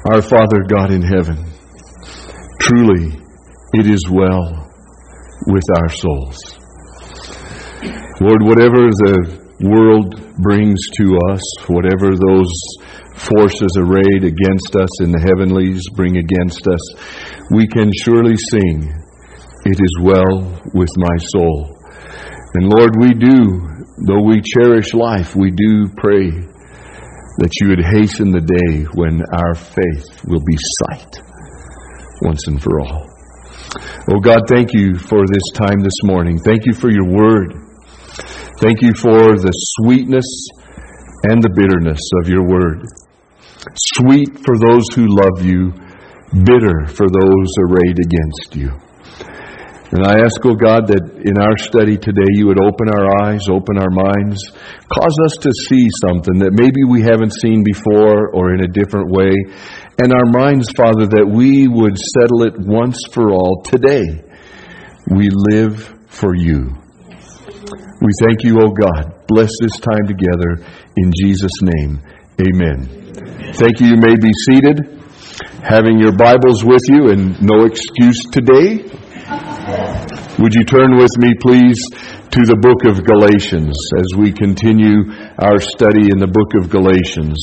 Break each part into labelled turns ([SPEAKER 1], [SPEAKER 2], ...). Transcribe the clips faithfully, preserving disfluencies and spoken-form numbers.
[SPEAKER 1] Our Father God in heaven, truly it is well with our souls. Lord, whatever the world brings to us, whatever those forces arrayed against us in the heavenlies bring against us, we can surely sing, "It is well with my soul." And Lord, we do, though we cherish life, we do pray that you would hasten the day when our faith will be sight once and for all. Oh God, thank you for this time this morning. Thank you for your word. Thank you for the sweetness and the bitterness of your word. Sweet for those who love you, bitter for those arrayed against you. And I ask, oh God, that in our study today you would open our eyes, open our minds, cause us to see something that maybe we haven't seen before or in a different way. And our minds, Father, that we would settle it once for all today. We live for you. We thank you, oh God. Bless this time together in Jesus' name. Amen. Thank you. You may be seated, having your Bibles with you, and no excuse today. Would you turn with me, please, to the book of Galatians as we continue our study in the book of Galatians.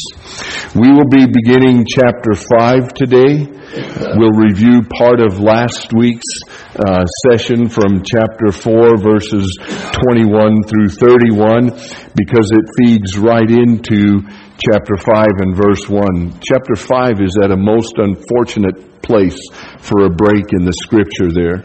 [SPEAKER 1] We will be beginning chapter five today. We'll review part of last week's uh, session from chapter four, verses twenty-one through thirty-one, because it feeds right into chapter five and verse one. Chapter five is at a most unfortunate place for a break in the scripture there.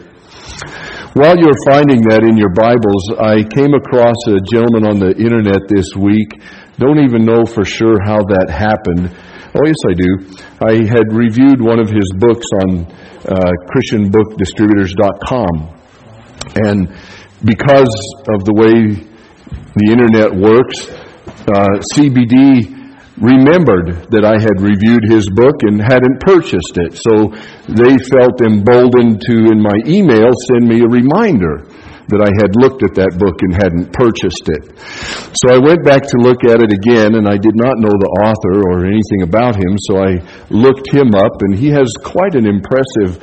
[SPEAKER 1] While you're finding that in your Bibles, I came across a gentleman on the internet this week. Don't even know for sure how that happened. Oh, yes, I do. I had reviewed one of his books on uh, Christian Book Distributors dot com. And because of the way the internet works, uh, C B D remembered that I had reviewed his book and hadn't purchased it. So they felt emboldened to, in my email, send me a reminder that I had looked at that book and hadn't purchased it. So I went back to look at it again, and I did not know the author or anything about him, so I looked him up, and he has quite an impressive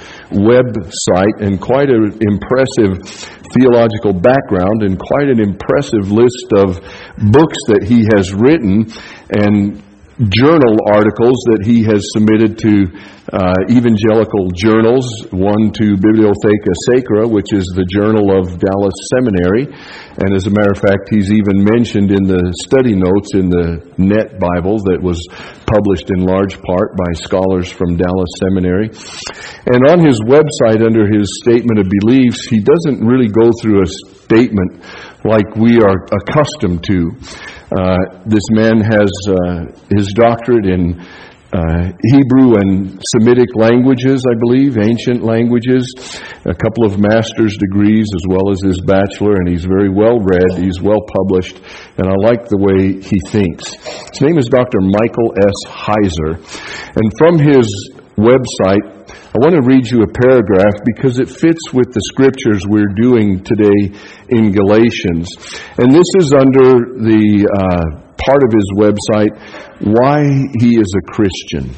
[SPEAKER 1] website and quite an impressive theological background and quite an impressive list of books that he has written and journal articles that he has submitted to uh, evangelical journals, one to Bibliotheca Sacra, which is the journal of Dallas Seminary. And as a matter of fact, he's even mentioned in the study notes in the Net Bible that was published in large part by scholars from Dallas Seminary. And on his website, under his statement of beliefs, he doesn't really go through a statement like we are accustomed to. Uh, this man has uh, his doctorate in uh, Hebrew and Semitic languages, I believe, ancient languages, a couple of master's degrees as well as his bachelor, and he's very well read, he's well published, and I like the way he thinks. His name is Doctor Michael S. Heiser, and from his website, I want to read you a paragraph because it fits with the scriptures we're doing today in Galatians. And this is under the uh, part of his website, Why He is a Christian.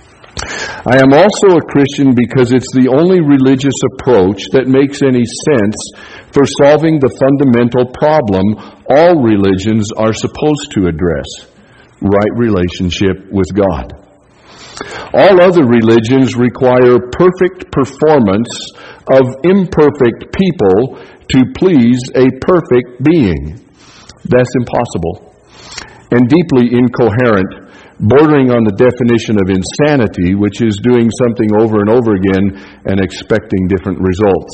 [SPEAKER 1] I am also a Christian because it's the only religious approach that makes any sense for solving the fundamental problem all religions are supposed to address: right relationship with God. All other religions require perfect performance of imperfect people to please a perfect being. That's impossible and deeply incoherent, bordering on the definition of insanity, which is doing something over and over again and expecting different results.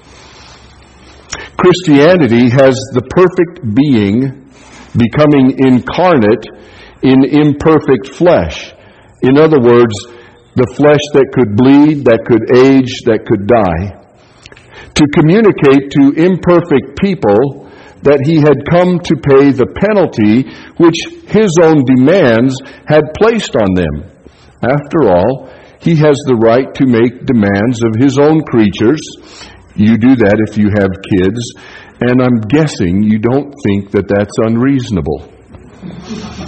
[SPEAKER 1] Christianity has the perfect being becoming incarnate in imperfect flesh. In other words, the flesh that could bleed, that could age, that could die. To communicate to imperfect people that he had come to pay the penalty which his own demands had placed on them. After all, he has the right to make demands of his own creatures. You do that if you have kids, and I'm guessing you don't think that that's unreasonable.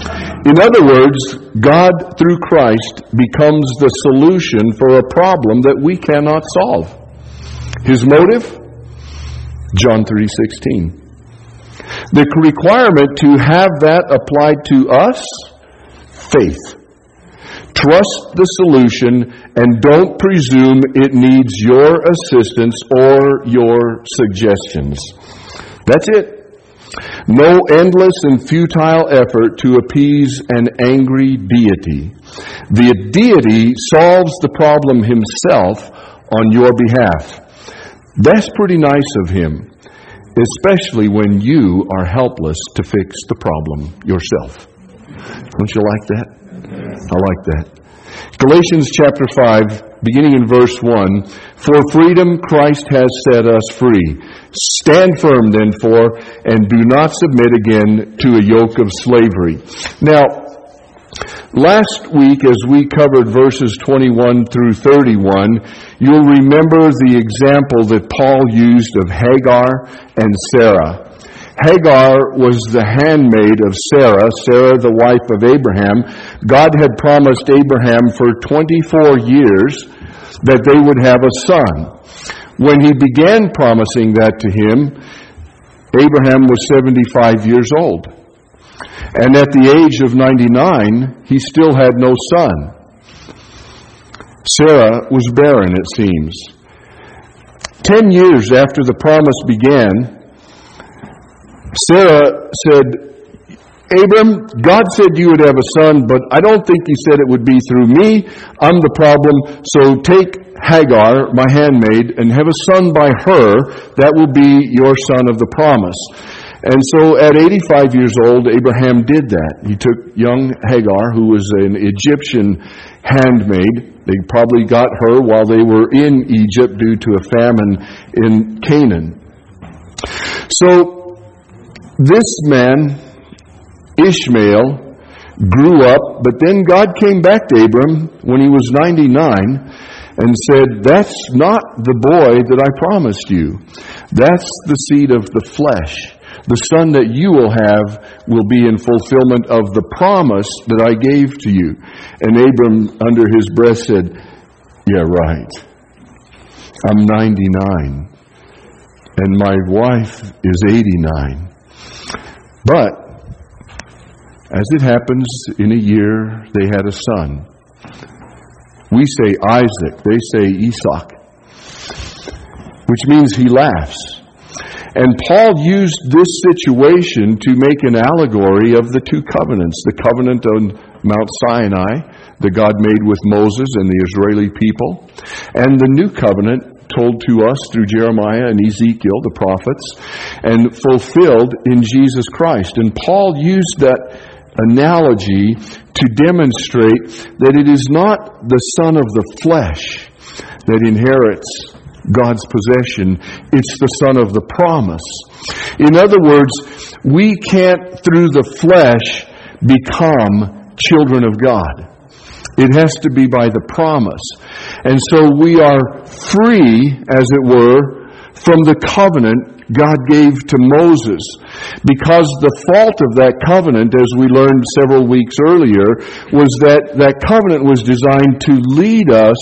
[SPEAKER 1] In other words, God through Christ becomes the solution for a problem that we cannot solve. His motive? John three sixteen. The requirement to have that applied to us? Faith. Trust the solution and don't presume it needs your assistance or your suggestions. That's it. No endless and futile effort to appease an angry deity. The deity solves the problem himself on your behalf. That's pretty nice of him, especially when you are helpless to fix the problem yourself. Don't you like that? I like that. Galatians chapter five, beginning in verse one, for freedom Christ has set us free. Stand firm, then, for, and do not submit again to a yoke of slavery. Now, last week as we covered verses twenty-one through thirty-one, you'll remember the example that Paul used of Hagar and Sarah. Hagar was the handmaid of Sarah, Sarah the wife of Abraham. God had promised Abraham for twenty-four years that they would have a son. When he began promising that to him, Abraham was seventy-five years old. And at the age of ninety-nine, he still had no son. Sarah was barren, it seems. Ten years after the promise began, Sarah said, Abram, God said you would have a son, but I don't think he said it would be through me. I'm the problem. So take Hagar, my handmaid, and have a son by her. That will be your son of the promise. And so at eighty-five years old, Abraham did that. He took young Hagar, who was an Egyptian handmaid. They probably got her while they were in Egypt due to a famine in Canaan. So this man, Ishmael, grew up, but then God came back to Abram when he was ninety-nine and said, that's not the boy that I promised you. That's the seed of the flesh. The son that you will have will be in fulfillment of the promise that I gave to you. And Abram, under his breath, said, yeah, right. I'm ninety-nine. And my wife is eighty-nine. But, as it happens, in a year, they had a son. We say Isaac, they say Esau, which means he laughs. And Paul used this situation to make an allegory of the two covenants. The covenant on Mount Sinai that God made with Moses and the Israeli people, and the new covenant told to us through Jeremiah and Ezekiel, the prophets, and fulfilled in Jesus Christ. And Paul used that analogy to demonstrate that it is not the son of the flesh that inherits God's possession. It's the son of the promise. In other words, we can't, through the flesh, become children of God. It has to be by the promise. And so we are free, as it were, from the covenant God gave to Moses. Because the fault of that covenant, as we learned several weeks earlier, was that that covenant was designed to lead us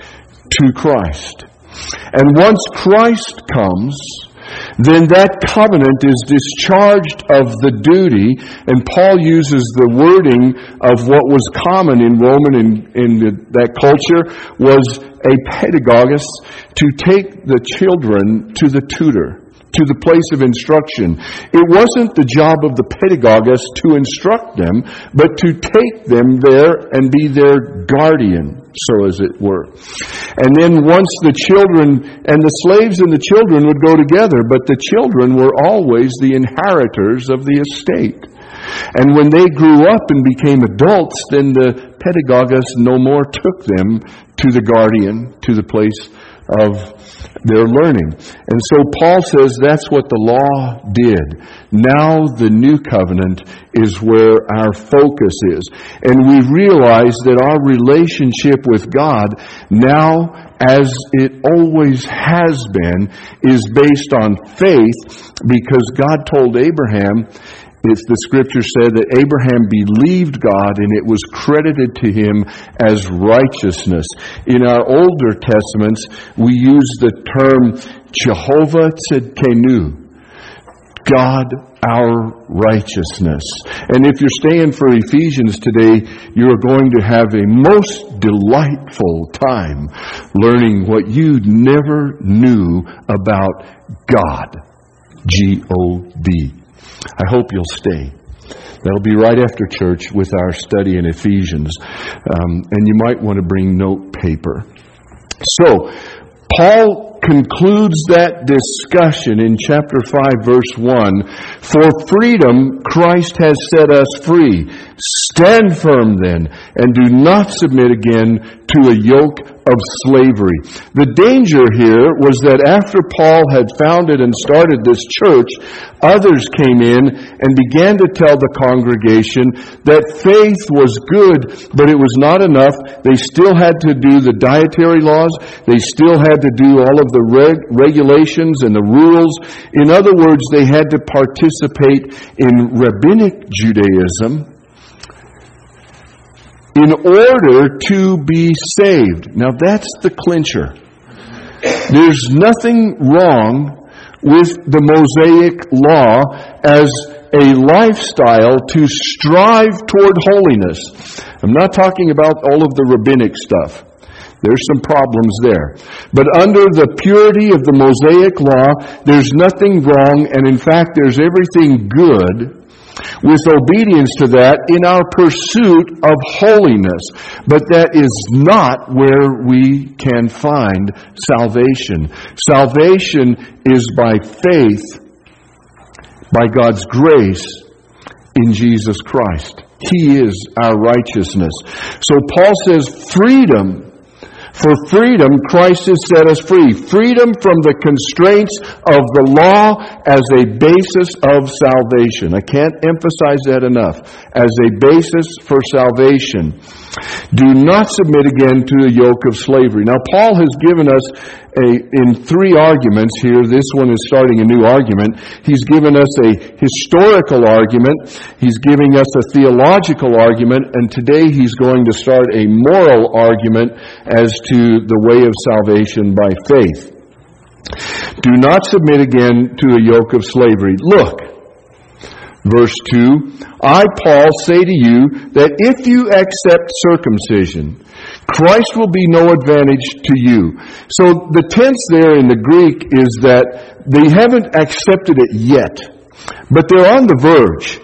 [SPEAKER 1] to Christ. And once Christ comes, then that covenant is discharged of the duty, and Paul uses the wording of what was common in Roman in, in the, that culture was a pedagogos, to take the children to the tutor, to the place of instruction. It wasn't the job of the pedagogos to instruct them, but to take them there and be their guardian, so as it were. And then once the children, and the slaves and the children would go together, but the children were always the inheritors of the estate. And when they grew up and became adults, then the pedagogos no more took them to the guardian, to the place of their learning. And so Paul says that's what the law did. Now the new covenant is where our focus is. And we realize that our relationship with God now, as it always has been, is based on faith, because God told Abraham, It's the scripture said that Abraham believed God and it was credited to him as righteousness. In our older testaments, we use the term Jehovah Tzidkenu, God our righteousness. And if you're staying for Ephesians today, you're going to have a most delightful time learning what you never knew about God. G O D. I hope you'll stay. That'll be right after church with our study in Ephesians. Um, and you might want to bring note paper. So, Paul concludes that discussion in chapter five, verse one. For freedom, Christ has set us free. Stand firm then, and do not submit again to a yoke of slavery. The danger here was that after Paul had founded and started this church, others came in and began to tell the congregation that faith was good, but it was not enough. They still had to do the dietary laws. They still had to do all of the reg- regulations and the rules. In other words, they had to participate in rabbinic Judaism in order to be saved. Now that's the clincher. There's nothing wrong with the Mosaic law as a lifestyle to strive toward holiness. I'm not talking about all of the rabbinic stuff. There's some problems there. But under the purity of the Mosaic law, there's nothing wrong, and in fact there's everything good with obedience to that in our pursuit of holiness. But that is not where we can find salvation. Salvation is by faith, by God's grace in Jesus Christ. He is our righteousness. So Paul says freedom. For freedom, Christ has set us free. Freedom from the constraints of the law as a basis of salvation. I can't emphasize that enough. As a basis for salvation. Do not submit again to a yoke of slavery. Now, Paul has given us a, in three arguments here. This one is starting a new argument. He's given us a historical argument. He's giving us a theological argument. And today he's going to start a moral argument as to the way of salvation by faith. Do not submit again to a yoke of slavery. Look, verse two, I, Paul, say to you that if you accept circumcision, Christ will be no advantage to you. So the tense there in the Greek is that they haven't accepted it yet, but they're on the verge.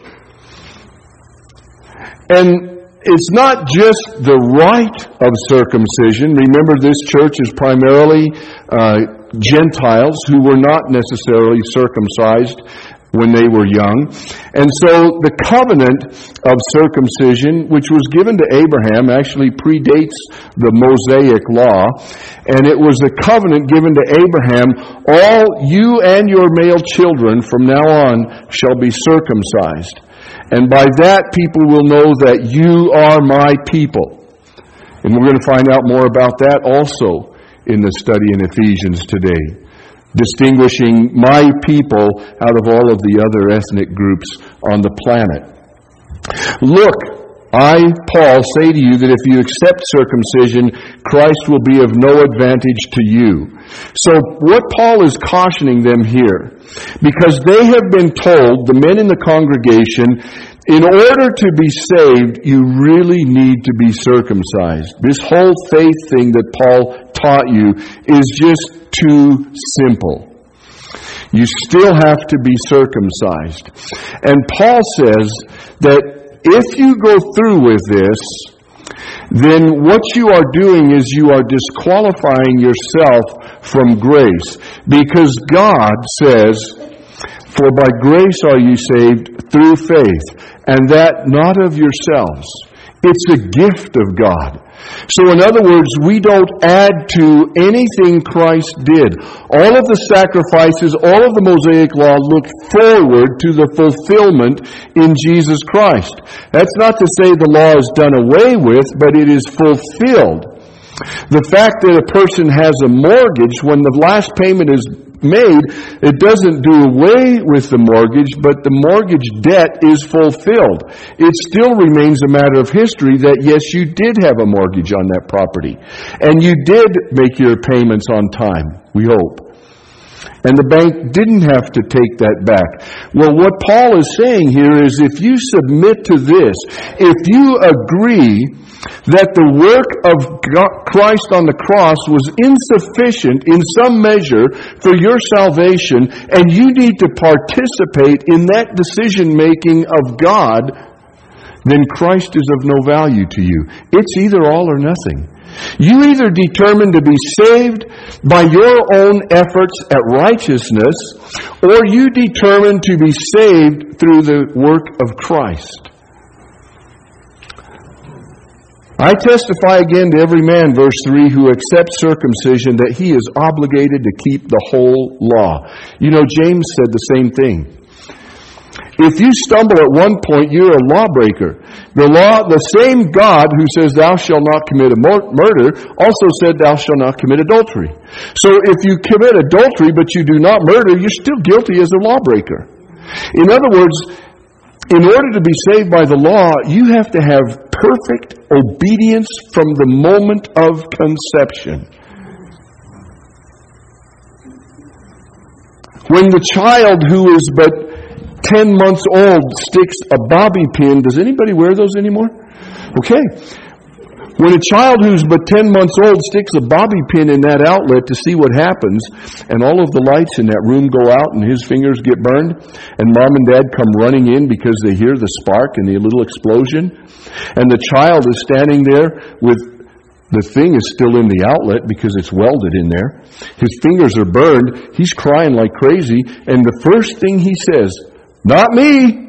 [SPEAKER 1] And it's not just the rite of circumcision. Remember, this church is primarily uh, Gentiles who were not necessarily circumcised when they were young. And so the covenant of circumcision, which was given to Abraham, actually predates the Mosaic law. And it was a covenant given to Abraham. All you and your male children from now on shall be circumcised. And by that people will know that you are my people. And we're going to find out more about that also in the study in Ephesians today. Distinguishing my people out of all of the other ethnic groups on the planet. Look, I, Paul, say to you that if you accept circumcision, Christ will be of no advantage to you. So what Paul is cautioning them here, because they have been told, the men in the congregation, in order to be saved, you really need to be circumcised. This whole faith thing that Paul taught you is just too simple. You still have to be circumcised. And Paul says that if you go through with this, then what you are doing is you are disqualifying yourself from grace. Because God says, for by grace are you saved through faith, and that not of yourselves. It's a gift of God. So in other words, we don't add to anything Christ did. All of the sacrifices, all of the Mosaic law looked forward to the fulfillment in Jesus Christ. That's not to say the law is done away with, but it is fulfilled. The fact that a person has a mortgage, when the last payment is made, it doesn't do away with the mortgage, but the mortgage debt is fulfilled. It still remains a matter of history that, yes, you did have a mortgage on that property. And you did make your payments on time, we hope. And the bank didn't have to take that back. Well, what Paul is saying here is if you submit to this, if you agree that the work of God, Christ on the cross was insufficient in some measure for your salvation, and you need to participate in that decision-making of God, then Christ is of no value to you. It's either all or nothing. You either determine to be saved by your own efforts at righteousness, or you determine to be saved through the work of Christ. I testify again to every man, verse three, who accepts circumcision, that he is obligated to keep the whole law. You know, James said the same thing. If you stumble at one point, you're a lawbreaker. The law, the same God who says thou shalt not commit a murder, also said thou shalt not commit adultery. So if you commit adultery but you do not murder, you're still guilty as a lawbreaker. In other words, in order to be saved by the law, you have to have perfect obedience from the moment of conception. When the child who is but ten months old sticks a bobby pin, does anybody wear those anymore? Okay. When a child who's but ten months old sticks a bobby pin in that outlet to see what happens, and all of the lights in that room go out and his fingers get burned, and mom and dad come running in because they hear the spark and the little explosion, and the child is standing there with the thing is still in the outlet because it's welded in there. His fingers are burned. He's crying like crazy, and the first thing he says, "Not me."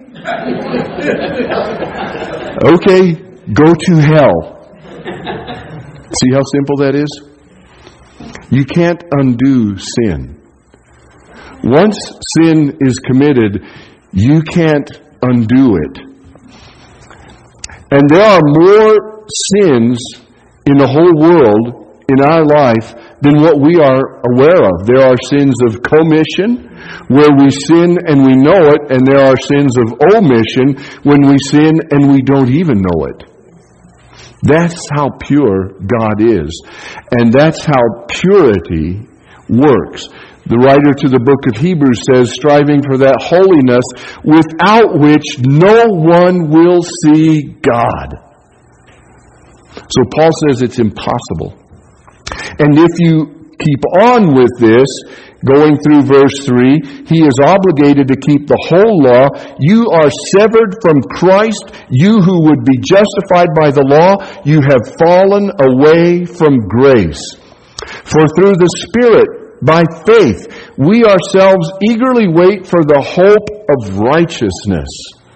[SPEAKER 1] Okay, go to hell. See how simple that is? You can't undo sin. Once sin is committed, you can't undo it. And there are more sins in the whole world, in our life, than what we are aware of. There are sins of commission, where we sin and we know it, and there are sins of omission, when we sin and we don't even know it. That's how pure God is. And that's how purity works. The writer to the book of Hebrews says, striving for that holiness without which no one will see God. So Paul says it's impossible. And if you keep on with this, going through verse three, he is obligated to keep the whole law. You are severed from Christ. You who would be justified by the law, you have fallen away from grace. For through the Spirit, by faith, we ourselves eagerly wait for the hope of righteousness.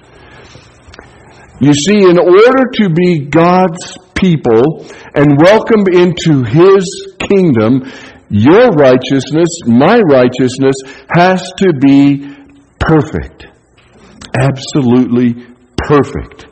[SPEAKER 1] You see, in order to be God's people and welcomed into His kingdom, your righteousness, my righteousness, has to be perfect. Absolutely perfect.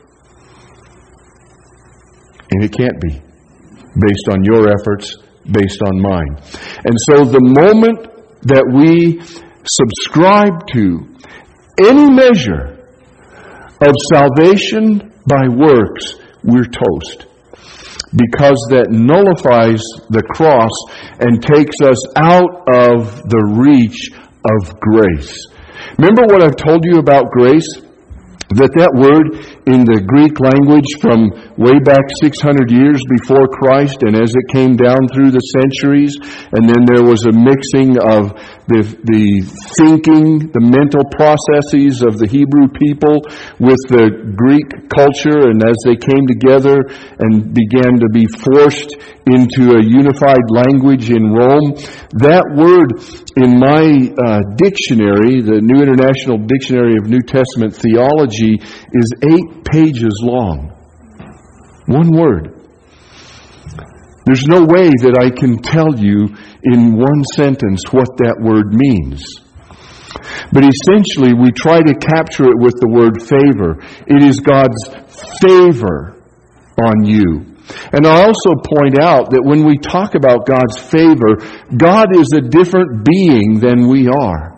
[SPEAKER 1] And it can't be. Based on your efforts, based on mine. And so the moment that we subscribe to any measure of salvation by works, we're toast. Because that nullifies the cross and takes us out of the reach of grace. Remember what I've told you about grace? That that word in the Greek language from way back six hundred years before Christ, and as it came down through the centuries, and then there was a mixing of the, the thinking, the mental processes of the Hebrew people with the Greek culture, and as they came together and began to be forced into a unified language in Rome, that word in my uh, dictionary, the New International Dictionary of New Testament Theology, is eight pages long. One word. There's no way that I can tell you in one sentence what that word means. But essentially, we try to capture it with the word favor. It is God's favor on you. And I also point out that when we talk about God's favor, God is a different being than we are.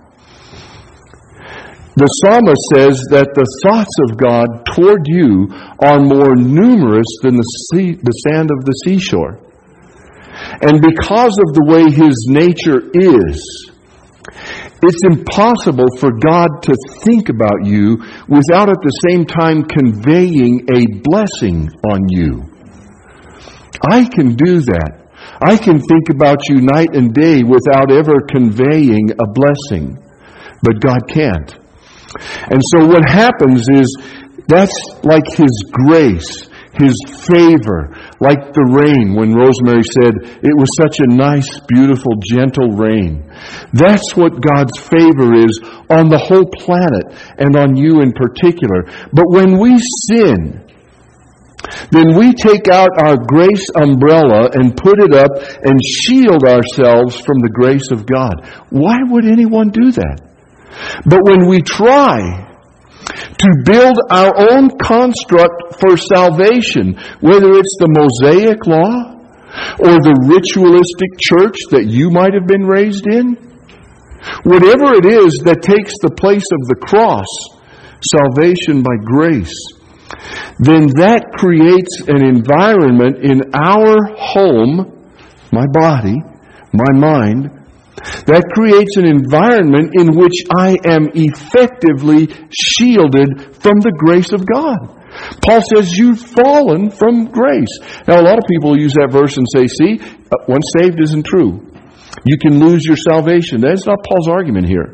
[SPEAKER 1] The psalmist says that the thoughts of God toward you are more numerous than the sea, the sand of the seashore. And because of the way His nature is, it's impossible for God to think about you without at the same time conveying a blessing on you. I can do that. I can think about you night and day without ever conveying a blessing. But God can't. And so what happens is, that's like His grace, His favor, like the rain when Rosemary said it was such a nice, beautiful, gentle rain. That's what God's favor is on the whole planet and on you in particular. But when we sin, then we take out our grace umbrella and put it up and shield ourselves from the grace of God. Why would anyone do that? But when we try to build our own construct for salvation, whether it's the Mosaic Law or the ritualistic church that you might have been raised in, whatever it is that takes the place of the cross, salvation by grace, then that creates an environment in our home, my body, my mind, that creates an environment in which I am effectively shielded from the grace of God. Paul says, you've fallen from grace. Now, a lot of people use that verse and say, see, once saved isn't true. You can lose your salvation. That's not Paul's argument here.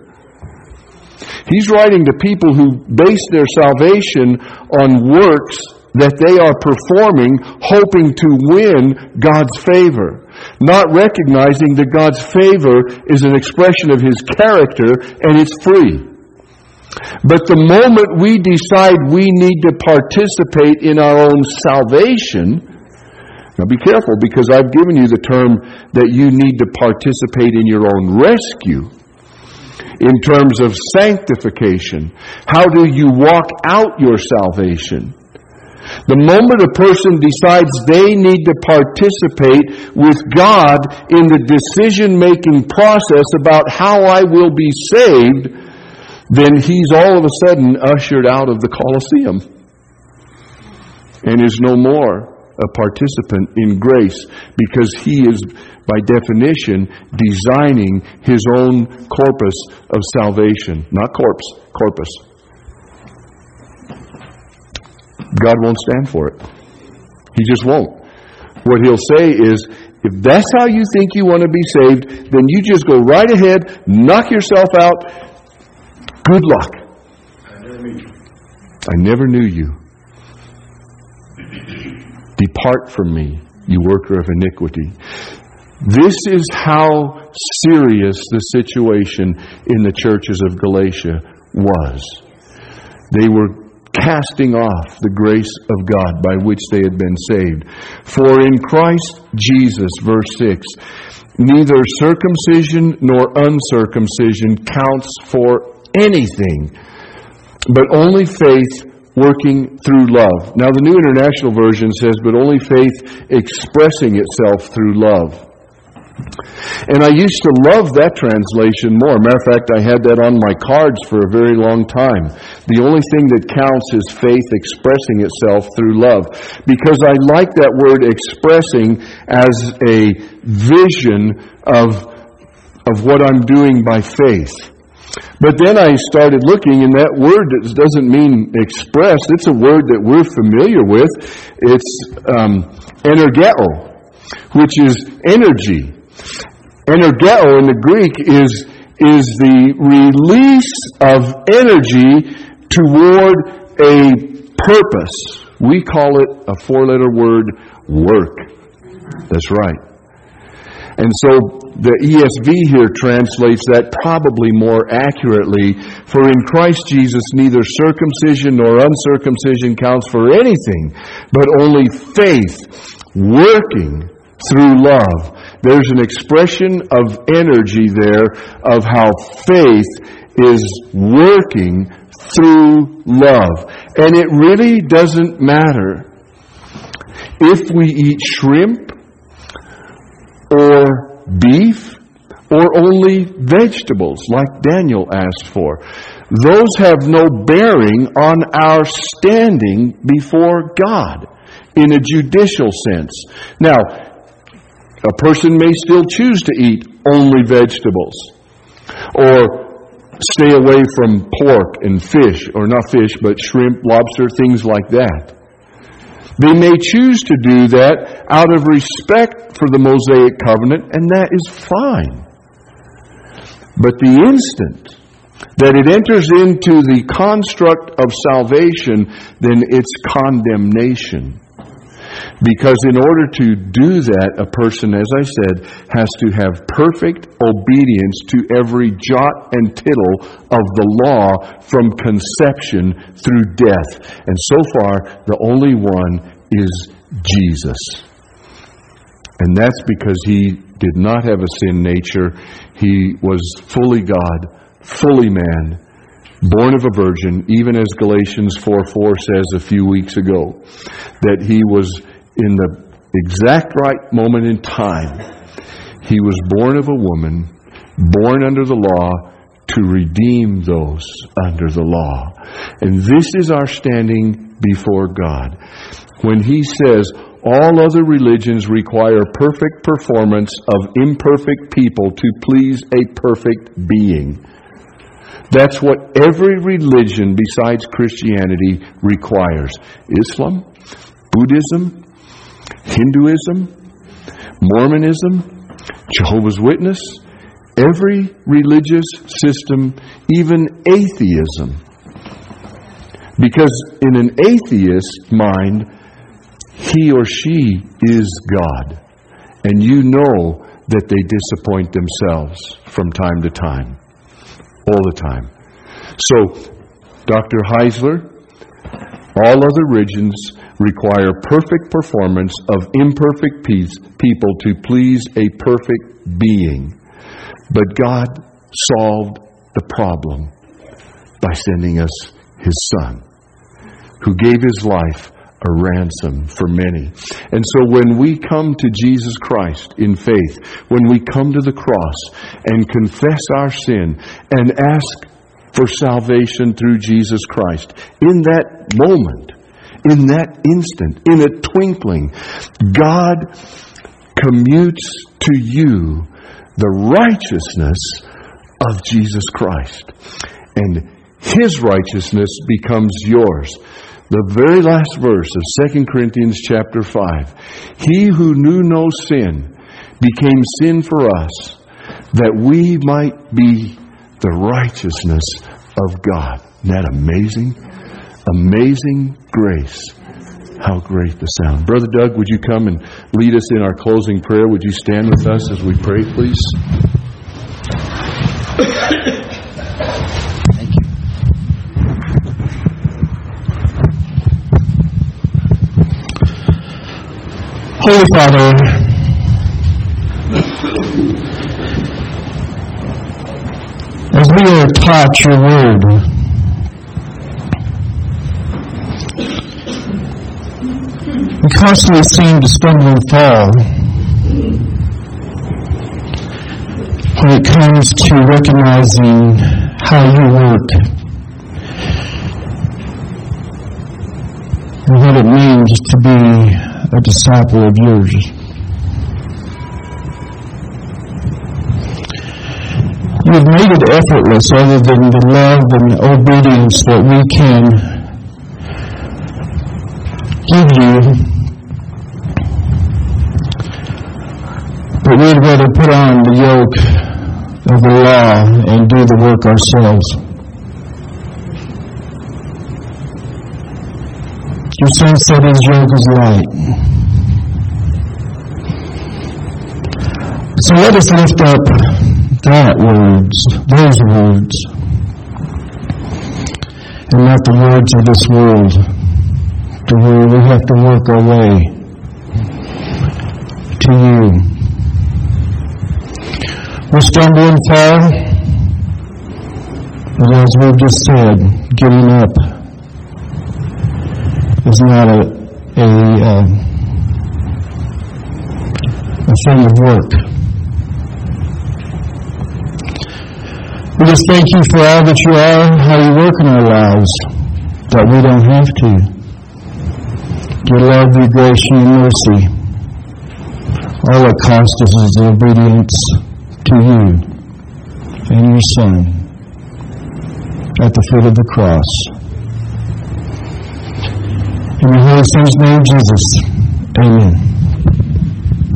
[SPEAKER 1] He's writing to people who base their salvation on works that they are performing, hoping to win God's favor, not recognizing that God's favor is an expression of His character and it's free. But the moment we decide we need to participate in our own salvation, now be careful, because I've given you the term that you need to participate in your own rescue. In terms of sanctification, how do you walk out your salvation? The moment a person decides they need to participate with God in the decision-making process about how I will be saved, then he's all of a sudden ushered out of the Colosseum and is no more a participant in grace, because he is, by definition, designing his own corpus of salvation. Not corpse, corpus. God won't stand for it. He just won't. What He'll say is, if that's how you think you want to be saved, then you just go right ahead, knock yourself out. Good luck. I never knew you. I never knew you. Depart from me, you worker of iniquity. This is how serious the situation in the churches of Galatia was. They were casting off the grace of God by which they had been saved. For in Christ Jesus, verse six, neither circumcision nor uncircumcision counts for anything, but only faith working through love. Now the New International Version says, but only faith expressing itself through love. And I used to love that translation more. Matter of fact, I had that on my cards for a very long time. The only thing that counts is faith expressing itself through love. Because I like that word expressing as a vision of, of what I'm doing by faith. But then I started looking, and that word doesn't mean expressed. It's a word that we're familiar with. It's um, energeo, which is energy. Energeo in the Greek is, is the release of energy toward a purpose. We call it a four-letter word, work. That's right. And so the E S V here translates that probably more accurately. For in Christ Jesus neither circumcision nor uncircumcision counts for anything, but only faith working through love. There's an expression of energy there of how faith is working through love. And it really doesn't matter if we eat shrimp or beef or only vegetables like Daniel asked for. Those have no bearing on our standing before God in a judicial sense. Now, a person may still choose to eat only vegetables or stay away from pork and fish, or not fish, but shrimp, lobster, things like that. They may choose to do that out of respect for the Mosaic covenant, and that is fine. But the instant that it enters into the construct of salvation, then it's condemnation. Because in order to do that, a person, as I said, has to have perfect obedience to every jot and tittle of the law from conception through death. And so far, the only one is Jesus. And that's because He did not have a sin nature. He was fully God, fully man, born of a virgin, even as Galatians four four says a few weeks ago, that He was in the exact right moment in time. He was born of a woman, born under the law, to redeem those under the law. And this is our standing before God. When He says, all other religions require perfect performance of imperfect people to please a perfect being. That's what every religion besides Christianity requires. Islam, Buddhism, Hinduism, Mormonism, Jehovah's Witness, every religious system, even atheism. Because in an atheist mind, he or she is God. And you know that they disappoint themselves from time to time. All the time. So, Doctor Heisler, all other religions require perfect performance of imperfect people to please a perfect being. But God solved the problem by sending us His Son, who gave His life a ransom for many. And so when we come to Jesus Christ in faith, when we come to the cross and confess our sin and ask for salvation through Jesus Christ, in that moment, in that instant, in a twinkling, God commutes to you the righteousness of Jesus Christ. And His righteousness becomes yours. The very last verse of Second Corinthians chapter five. He who knew no sin became sin for us, that we might be the righteousness of God. Isn't that amazing? Amazing grace. How great the sound. Brother Doug, would you come and lead us in our closing prayer? Would you stand with us as we pray, please?
[SPEAKER 2] Thank you. Holy Father, as we are taught your word, we constantly seem to stumble and fall when it comes to recognizing how you work and what it means to be a disciple of yours. You've made it effortless, other than the love and obedience that we can give you. But we'd rather put on the yoke of the law and do the work ourselves. Your Son said His yoke is light. So let us lift up that words, those words, and not the words of this world, to where we have to work our way to you. We stumble and fall, but as we've just said, getting up is not a, a uh, thing of work. We just thank you for all that you are, how you work in our lives, that we don't have to. Your love, your grace, your mercy. All it costs us is obedience to you and your Son at the foot of the cross. In your Holy Son's name, Jesus. Amen.